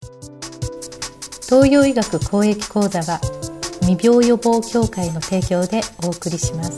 東洋医学公益講座は未病予防協会の提供でお送りします。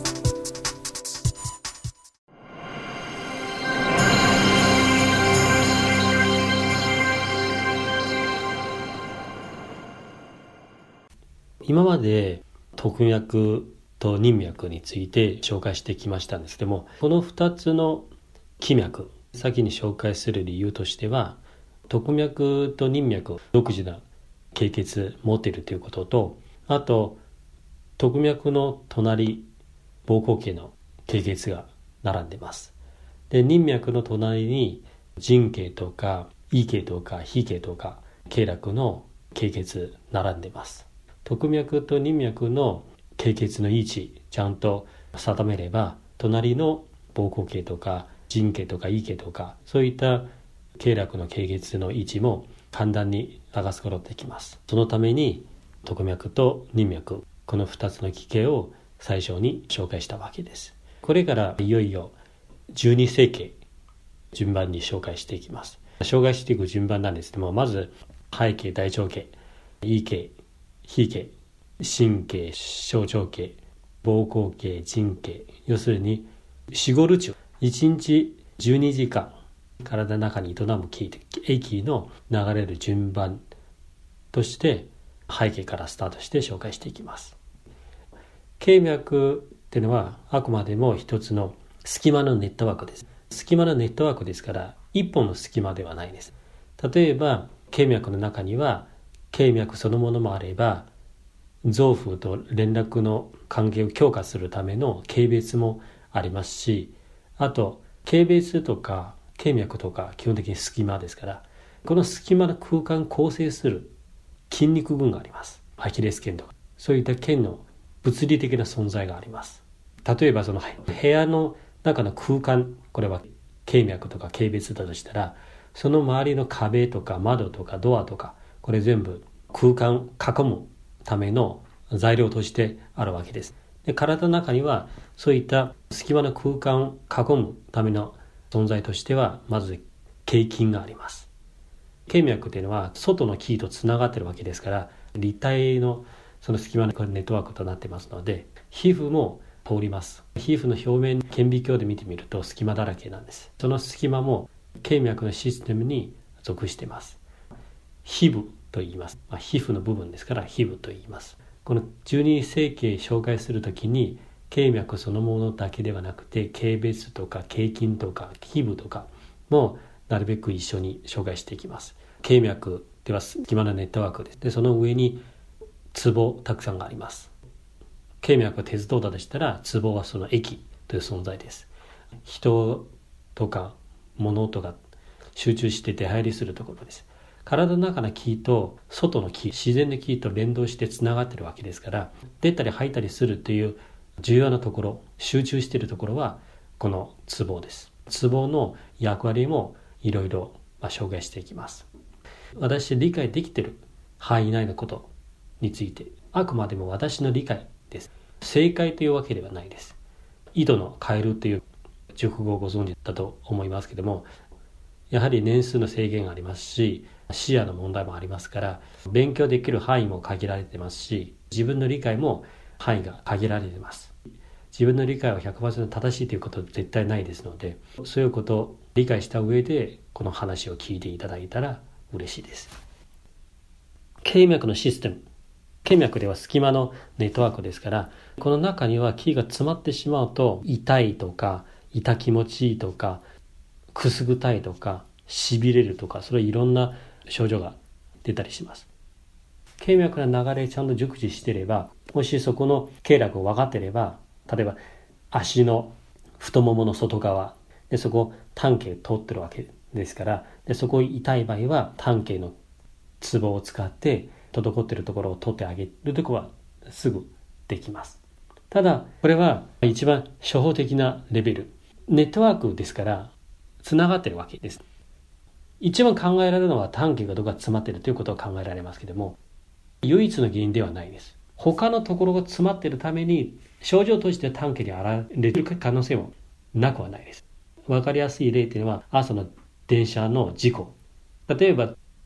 今まで特脈と任脈について紹介してきましたんですけども、この2つの気脈、先に紹介する理由としては、特脈と任脈独自な経血持っているということと、あと特脈の隣膀胱系の経血が並んでいます。で、任脈の隣に腎系とか胃系とか脾系とか経絡の経血並んでいます。特脈と任脈の経血の位置ちゃんと定めれば、隣の膀胱系とか腎系とか胃系とかそういった経絡の経血の位置も簡単に流すことができます。そのために特脈と任脈、この2つの奇形を最初に紹介したわけです。これからいよいよ12星系順番に紹介していきます。紹介していく順番なんですけども、まず肺系、大腸系、胃系、脾系、神経、小腸系、膀胱系、腎系、要するに4、5ル中1日12時間体の中に営む液の流れる順番として肺系からスタートして紹介していきます。経脈っていうのはあくまでも一つの隙間のネットワークです。隙間のネットワークですから一本の隙間ではないです。例えば経脈の中には経脈そのものもあれば、臓腑と連絡の関係を強化するための経別もありますし、あと経別とか経脈とか基本的に隙間ですから、この隙間の空間を構成する筋肉群があります。アキレス腱とかそういった腱の物理的な存在があります。例えばその部屋の中の空間、これは経脈とか経別だとしたら、その周りの壁とか窓とかドアとか、これ全部空間囲むための材料としてあるわけです。で、体の中にはそういった隙間の空間を囲むための存在としては、まず経筋があります。経脈というのは外の筋とつながっているわけですから、立体のその隙間のネットワークとなっていますので、皮膚も通ります。皮膚の表面、顕微鏡で見てみると隙間だらけなんです。その隙間も経脈のシステムに属しています。皮膚と言います。皮膚の部分ですから皮膚と言います。この12星系紹介するときに、経脈そのものだけではなくて、経別とか経筋とか皮膚とかもなるべく一緒に紹介していきます。経脈では隙間のネットワークです。で、その上にツボたくさんがあります。経脈は鉄道だとしたら、ツボはその液という存在です。人とか物とか集中して出入りするところです。体の中の気と外の気、自然の気と連動してつながっているわけですから、出たり吐いたりするという重要なところ、集中しているところはこのツボです。ツボの役割もいろいろ紹介していきます。私理解できている範囲内のことについて、あくまでも私の理解です。正解というわけではないです。井戸のカエルという熟語をご存知だと思いますけども、やはり年数の制限がありますし、視野の問題もありますから、勉強できる範囲も限られてますし、自分の理解も範囲が限られています。自分の理解は 100% 正しいということは絶対ないですので、そういうことを理解した上でこの話を聞いていただいたら嬉しいです。経脈のシステム、経脈では隙間のネットワークですから、この中には気が詰まってしまうと、痛いとか痛気持ちいいとかくすぐたいとかしびれるとか、それいろんな症状が出たりします。経脈の流れちゃんと熟知していれば、もしそこの経絡を分かっていれば、例えば足の太ももの外側で、そこ短径通ってるわけですから、でそこ痛い場合は短径のツボを使って滞っているところを取ってあげるところはすぐできます。ただこれは一番初歩的なレベル、ネットワークですからつながっているわけです。一番考えられるのは短径がどこか詰まっているということは考えられますけども、唯一の原因ではないです。他のところが詰まっているために症状として短径に現れる可能性もなくはないです。わかりやすい例というのは朝の電車の事故。例えば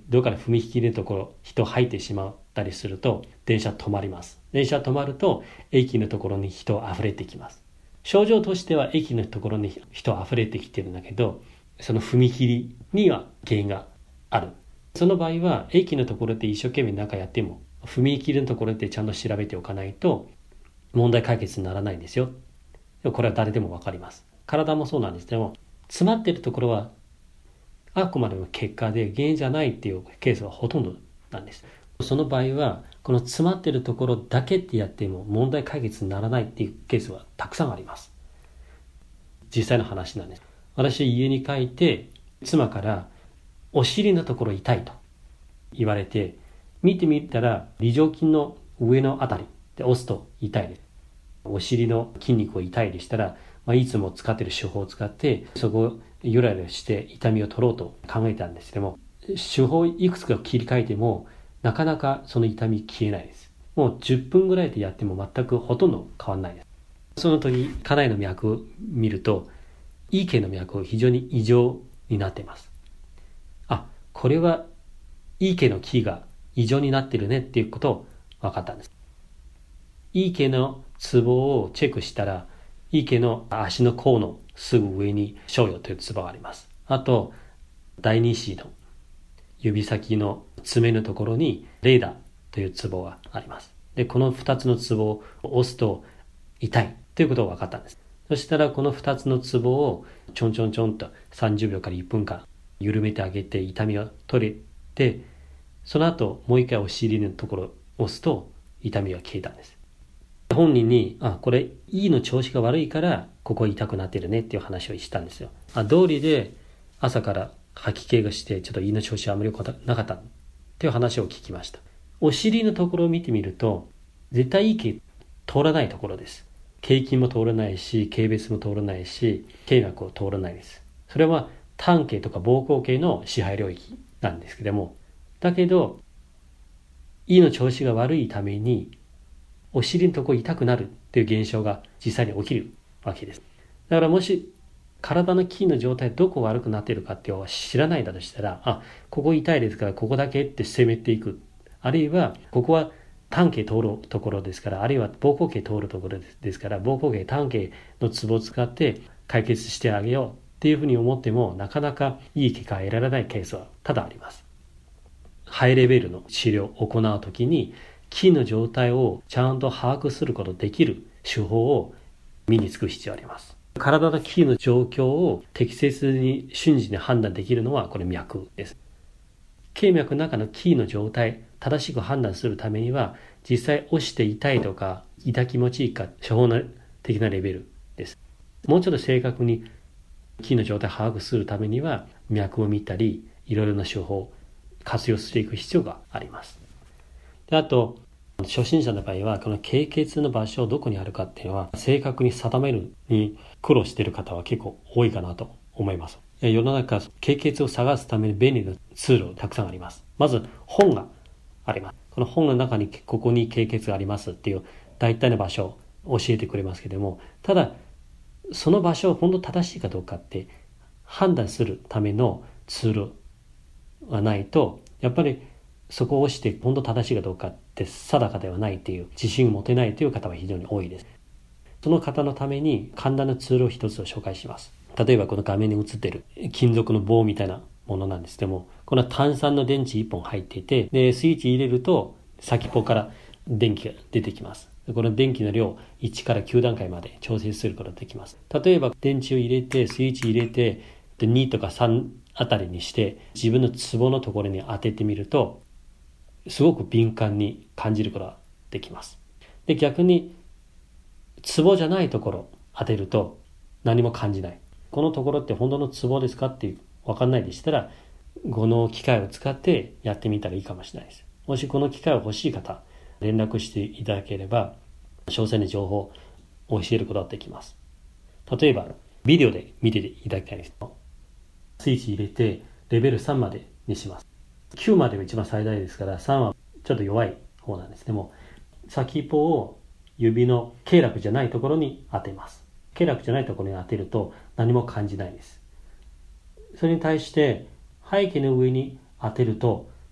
どっかで踏切のところ人入ってしまったりすると電車止まります。電車止まると駅のところに人あふれてきます。症状としては駅のところに人あふれてきてるんだけど、その踏切には原因がある。その場合は駅のところで一生懸命中やっても踏切のところでちゃんと調べておかないと問題解決にならないんですよ。でもこれは誰でもわかります。体もそうなんですけども、詰まっているところはあくまでも結果で原因じゃないっていうケースがほとんどなんです。その場合はこの詰まっているところだけってやっても問題解決にならないっていうケースはたくさんあります。実際の話なんです。私家に帰って妻からお尻のところ痛いと言われて、見てみたら梨状筋の上のあたりで押すと痛いです。お尻の筋肉を痛いでしたら、いつも使っている手法を使ってそこをゆらゆらして痛みを取ろうと考えたんですけども、手法いくつか切り替えてもなかなかその痛み消えないです。もう10分ぐらいでやっても全くほとんど変わらないです。その時家内の脈を見るといい系の脈が非常に異常になっています。これはいい系の気が異常になってるねっていうことを分かったんです。いい系のツボをチェックしたら、いい系の足の甲のすぐ上に小葉というツボがあります。あと第二子の指先の爪のところにレーダーというツボがあります。でこの2つのツボを押すと痛いということが分かったんです。そしたらこの2つのツボをちょんちょんちょんと30秒から1分間緩めてあげて痛みを取れて、その後もう一回お尻のところを押すと痛みが消えたんです。本人にこれ胃の調子が悪いからここ痛くなってるねっていう話をしたんですよ。道理で朝から吐き気がしてちょっと胃の調子があまり良くなかったっていう話を聞きました。お尻のところを見てみると絶対胃系通らないところです。経筋も通らないし経別も通らないし経脈も通らないです。それは胆系とか膀胱系の支配領域なんですけども、だけど胃の調子が悪いためにお尻のところ痛くなるっていう現象が実際に起きるわけです。だからもし体の筋の状態どこ悪くなっているかっていうのを知らないんだとしたら、ここ痛いですからここだけって攻めていく、あるいはここは胆系通るところですから、あるいは膀胱系通るところですから、膀胱系胆系のツボを使って解決してあげようっていうふうに思ってもなかなかいい結果が得られないケースは多々あります。ハイレベルの治療を行うときに筋の状態をちゃんと把握することができる手法を身につく必要があります。体の筋の状況を適切に瞬時に判断できるのはこれ脈です。経脈の中の筋の状態正しく判断するためには実際押して痛いとか痛気持ちいいか処方的なレベルです。もうちょっと正確に筋の状態を把握するためには脈を見たりいろいろな手法を活用していく必要があります。であと初心者の場合はこの経血の場所をどこにあるかっていうのは正確に定めるに苦労している方は結構多いかなと思います。世の中経血を探すために便利なツールたくさんあります。まず本があります。この本の中にここに経血がありますっていう大体の場所を教えてくれますけれども、ただその場所を本当正しいかどうかって判断するためのツールがないとやっぱりそこを押して本当正しいかどうかって定かではないっていう自信を持てないという方は非常に多いです。その方のために簡単なツールを一つを紹介します。例えばこの画面に映っている金属の棒みたいなものなんですけども、この単3の電池1本入っていて、でスイッチ入れると先っぽから電気が出てきます。この電気の量1から9段階まで調整することができます。例えば電池を入れてスイッチ入れてで2とか3あたりにして自分のツボのところに当ててみるとすごく敏感に感じることができます。で逆にツボじゃないところ当てると何も感じない。このところって本当のツボですかって分かんないでしたらこの機械を使ってやってみたらいいかもしれないです。もしこの機械を欲しい方連絡していただければ詳細な情報を教えることができます。例えばビデオで見ていただきたいんです。スイッチ入れてレベル3までにします。9までが一番最大ですから3はちょっと弱い方なんです。でも先っぽを指の経絡じゃないところに当てます。経絡じゃないところに当てると何も感じないです。それに対して背景の上に当てると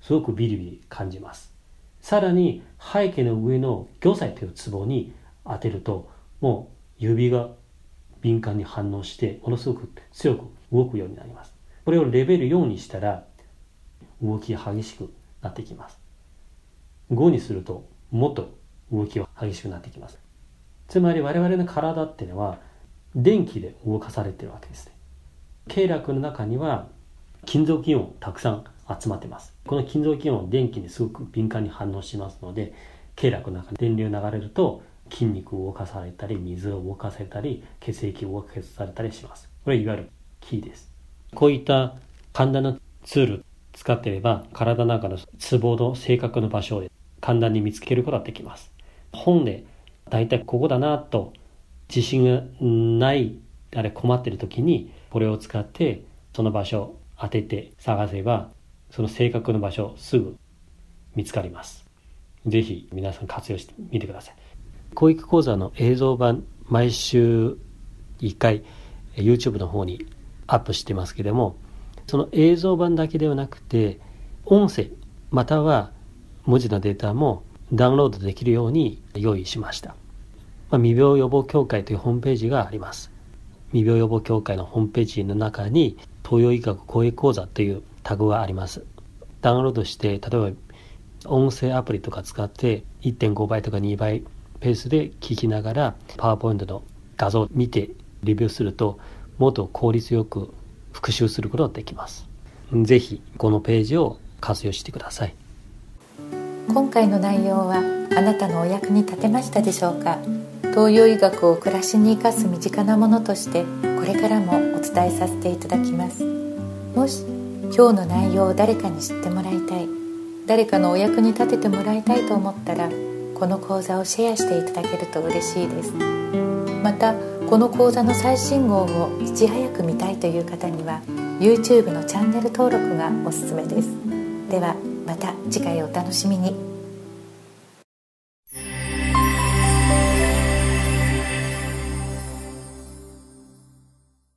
すごくビリビリ感じます。さらに背景の上の暁斎というツボに当てると、もう指が敏感に反応してものすごく強く動くようになります。これをレベル4にしたら動きが激しくなってきます。5にするともっと動きが激しくなってきます。つまり我々の体っていうのは電気で動かされているわけですね。経絡の中には金属イオンたくさん集まっています。この金属イオンは電気にすごく敏感に反応しますので、経絡の中に電流流れると筋肉を動かされたり、水を動かされたり、血液を動かされたりします。これいわゆる気です。こういった簡単なツール使っていれば、体の中のツボの正確な場所で簡単に見つけることができます。本でだいたいここだなと自信がない、困っている時にこれを使ってその場所を当てて探せば、その正確な場所すぐ見つかります。ぜひ皆さん活用してみてください。公益講座の映像版、毎週1回 YouTube の方にアップしてますけども、その映像版だけではなくて音声または文字のデータもダウンロードできるように用意しました。未病予防協会というホームページがあります。未病予防協会のホームページの中に東洋医学公益講座というタグがあります。ダウンロードして、例えば音声アプリとか使って 1.5 倍とか2倍ペースで聞きながらパワーポイントの画像を見てレビューすると、もっと効率よく復習することができます。ぜひこのページを活用してください。 今回の内容はあなたのお役に立てましたでしょうか。東洋医学を暮らしに生かす身近なものとしてこれからもお伝えさせていただきます。もし今日の内容を誰かに知ってもらいたい、誰かのお役に立ててもらいたいと思ったら、この講座をシェアしていただけると嬉しいです。またこの講座の最新号をいち早く見たいという方には YouTube のチャンネル登録がおすすめです。ではまた次回お楽しみに。